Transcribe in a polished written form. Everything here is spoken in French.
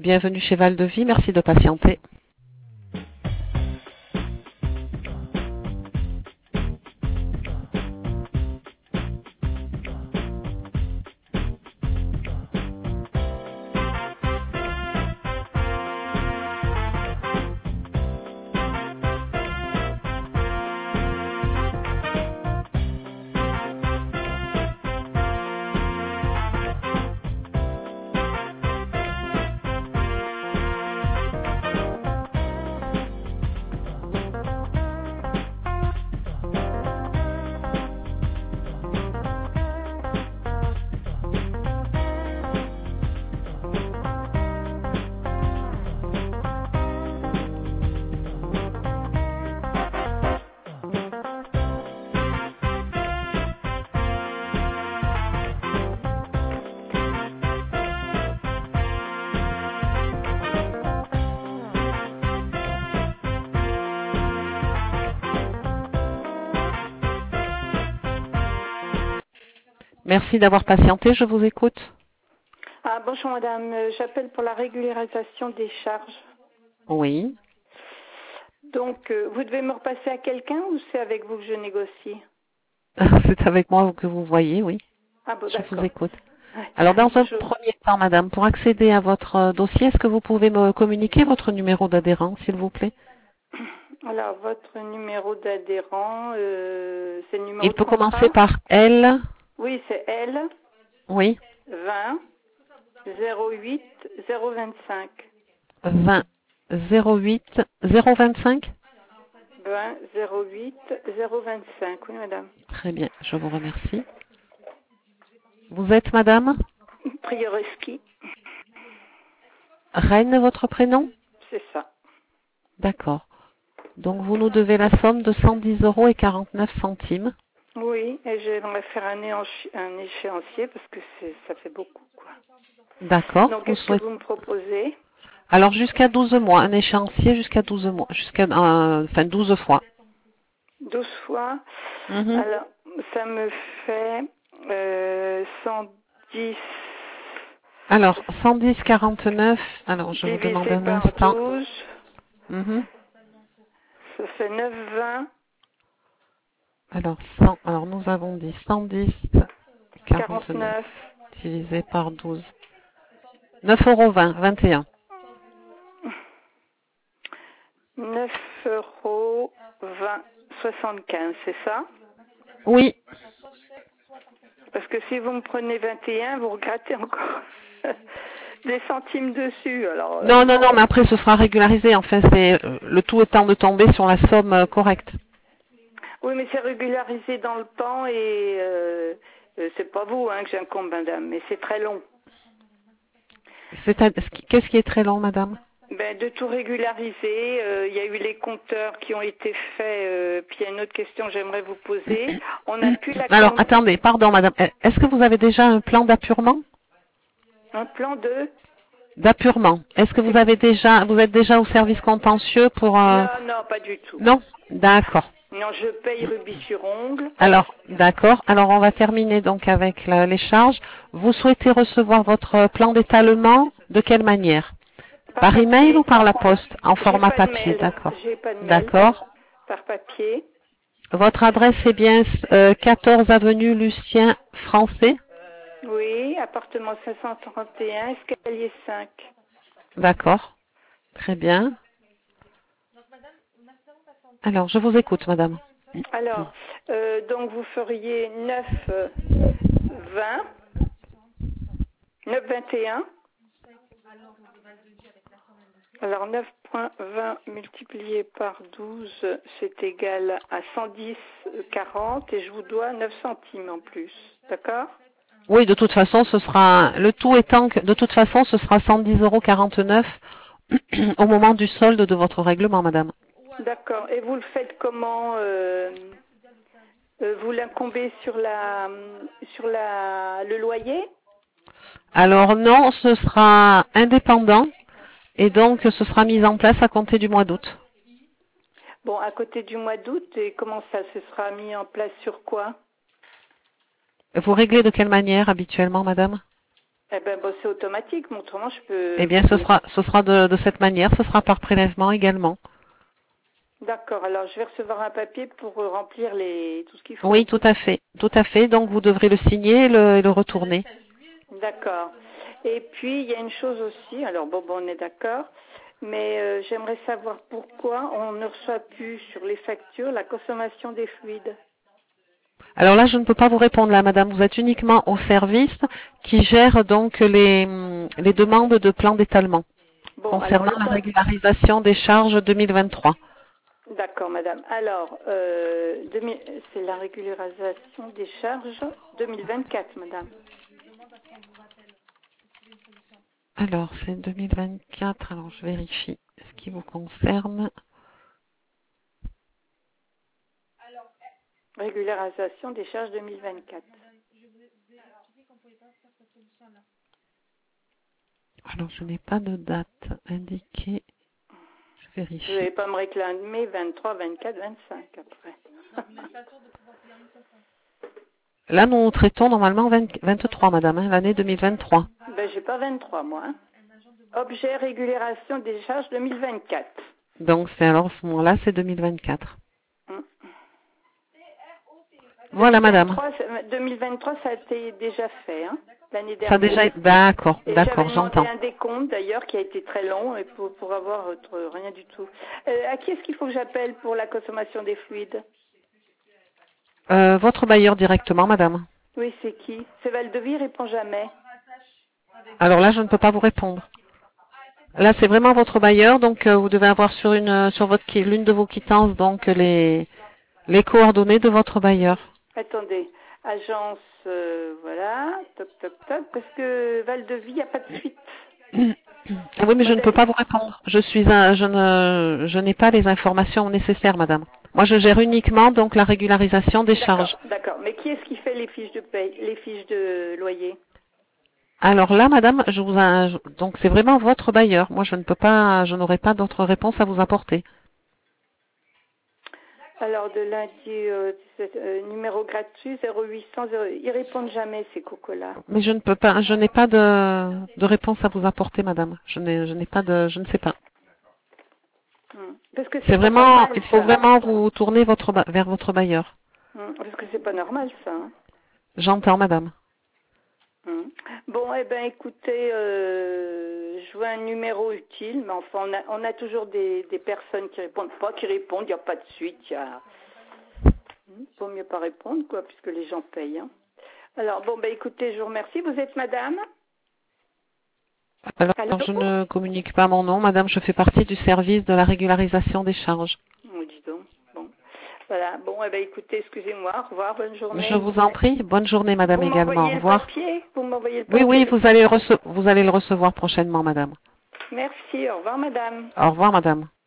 Bienvenue chez Val de Vie, merci de patienter. Merci d'avoir patienté, je vous écoute. Ah, bonjour madame, j'appelle pour la régularisation des charges. Oui. Donc, vous devez me repasser à quelqu'un ou c'est avec vous que je négocie? C'est avec moi que vous voyez, oui. Ah bon, Je d'accord. vous écoute. Ouais. Alors, dans un premier temps, madame, pour accéder à votre dossier, est-ce que vous pouvez me communiquer votre numéro d'adhérent, s'il vous plaît? Alors, votre numéro d'adhérent, c'est le numéro Il de peut contrat? commencer par L. Oui, c'est L. Oui. 20 08 025. 20 08 025. 20 08 025, oui madame. Très bien, je vous remercie. Vous êtes madame Prioreski, Reine, votre prénom? c'est ça. D'accord. Donc, vous nous devez la somme de 110 euros et 49 centimes. Oui, et j'aimerais faire un échéancier parce que ça fait beaucoup, quoi. D'accord. Donc, qu'est-ce que vous me proposez? Alors, jusqu'à 12 mois, un échéancier jusqu'à 12 mois, jusqu'à 12 fois. 12 fois. Mhm. Alors, ça me fait 110 Alors, 110,49. Alors, je vous demande divisé un par instant. 12, Mhm. ça fait 9,20, Alors, alors, nous avons dit 110,49 49, divisé par 12. 9,20 €, 21. 9 euros 20, 75, c'est ça? Oui. Parce que si vous me prenez 21, vous regrettez encore des centimes dessus. Alors, Non, non, non, mais après, ce sera régularisé. Enfin, c'est le tout étant de tomber sur la somme correcte. Oui, mais c'est régularisé dans le temps et c'est pas vous que j'incombe, madame, mais c'est très long. Qu'est-ce qui est très long, madame? Ben, de tout régulariser, il y a eu les compteurs qui ont été faits, puis il y a une autre question que j'aimerais vous poser. On a pu la... Alors, attendez, pardon, madame. Est-ce que vous avez déjà un plan d'appurement? Un plan de... D'appurement. Est-ce que vous êtes déjà au service contentieux pour... Non, non, pas du tout. Non? D'accord. Non, je paye rubis sur ongle. Alors, d'accord. Alors, on va terminer donc avec les charges. Vous souhaitez recevoir votre plan d'étalement de quelle manière? Par email ou par la poste? En format papier, d'accord. J'ai pas de mail. D'accord. Par papier. Votre adresse est bien 14 avenue Lucien Français? Oui, appartement 531, escalier 5. D'accord. Très bien. Alors, je vous écoute, madame. Alors, donc vous feriez 9, 20, 9, 21. Alors 9,20 multiplié par 12, c'est égal à 110,40 et je vous dois 9 centimes en plus. D'accord? Oui, de toute façon, ce sera, le tout étant que, de toute façon, ce sera 110,49 € au moment du solde de votre règlement, madame. D'accord. Et vous le faites comment vous l'incombez sur le loyer? Alors non, ce sera indépendant et donc ce sera mis en place à compter du mois d'août. Bon, à côté du mois d'août, et comment ça se sera mis en place sur quoi? Vous réglez de quelle manière habituellement, madame? Eh ben, bon, c'est automatique, mais autrement, je peux... Eh bien, ce sera de cette manière, ce sera par prélèvement également. D'accord, alors je vais recevoir un papier pour remplir tout ce qu'il faut. Oui, tout à fait. Tout à fait. Donc, vous devrez le signer et le retourner. D'accord. Et puis, il y a une chose aussi, alors bon, on est d'accord, mais j'aimerais savoir pourquoi on ne reçoit plus sur les factures la consommation des fluides. Alors là, je ne peux pas vous répondre là, madame. Vous êtes uniquement au service qui gère donc les demandes de plan d'étalement concernant la régularisation des charges 2023. D'accord, madame. Alors, c'est la régularisation des charges 2024, madame. Alors, c'est 2024. Alors, je vérifie ce qui vous concerne. Régularisation des charges 2024. Alors, je n'ai pas de date indiquée. Je vérifie. Vous n'allez pas me réclamer 23, 24, 25 après. Là, nous traitons normalement 23, madame, hein, l'année 2023. Ben, j'ai pas 23, moi. Hein. Objet régularisation des charges 2024. Donc, c'est alors, à ce moment-là, c'est 2024. Voilà, madame. 2023, ça a été déjà fait, hein, l'année dernière. Ça a déjà été... D'accord, j'entends. J'avais un décompte, d'ailleurs, qui a été très long et pour avoir rien du tout. À qui est-ce qu'il faut que j'appelle pour la consommation des fluides? Votre bailleur directement, madame. Oui, c'est qui? C'est Valdevie, répond jamais. Alors là, je ne peux pas vous répondre. Là, c'est vraiment votre bailleur, donc vous devez avoir sur l'une de vos quittances donc les coordonnées de votre bailleur. Attendez, agence, voilà, toc, toc, toc, parce que Valdevie, il n'y a pas de suite. Oui, mais je ne peux pas vous répondre. Je n'ai pas les informations nécessaires, madame. Moi, je gère uniquement donc la régularisation des charges. D'accord. Mais qui est-ce qui fait les fiches de paye, les fiches de loyer? Alors là, madame, donc c'est vraiment votre bailleur. Moi, je n'aurai pas d'autre réponse à vous apporter. Alors, de lundi, numéro gratuit 0800, ils répondent jamais, ces cocos-là. Mais je n'ai pas de réponse à vous apporter, madame. Je ne sais pas. Parce que c'est vraiment, normal, il faut vraiment vous tourner vers votre bailleur. Parce que c'est pas normal, ça. Hein. J'entends, madame. Bon, eh ben, écoutez, je vois un numéro utile, mais enfin, on a toujours des personnes qui répondent pas, il n'y a pas de suite, vaut mieux pas répondre, quoi, puisque les gens payent. Hein. Alors, bon, ben, écoutez, je vous remercie. Vous êtes madame? Alors, je ne communique pas mon nom, madame, je fais partie du service de la régularisation des charges. Oh, dis donc. Bon. Voilà. Bon, eh ben, écoutez, excusez-moi. Au revoir. Bonne journée. Je vous en prie. Bonne journée, madame, également. Au revoir. Vous m'envoyez le papier. Oui, vous allez le recevoir prochainement, madame. Merci. Au revoir, madame. Au revoir, madame.